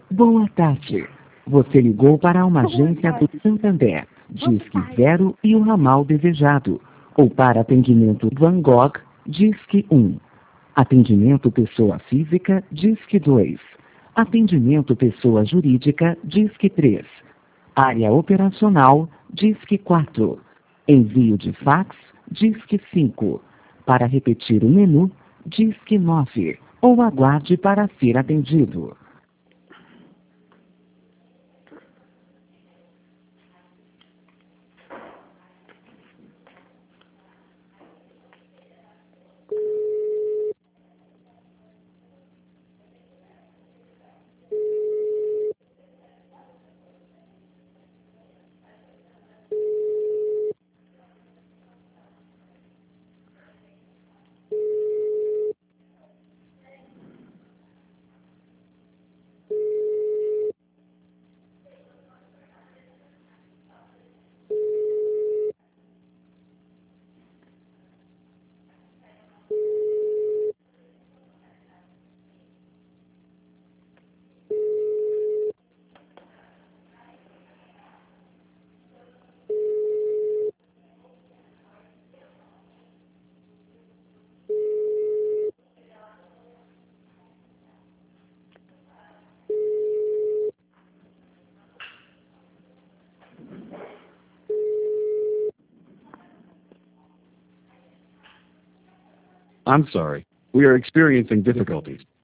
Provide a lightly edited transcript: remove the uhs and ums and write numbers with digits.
Boa tarde. Você ligou para uma agência do Santander. Disque 0 e o ramal desejado. Ou para atendimento Van Gogh, Disque 1. Atendimento pessoa física, Disque 2. Atendimento pessoa jurídica, Disque 3. Área operacional, Disque 4. Envio de fax, Disque 5. Para repetir o menu, Disque 9. Ou aguarde para ser atendido. I'm sorry. We are experiencing difficulties.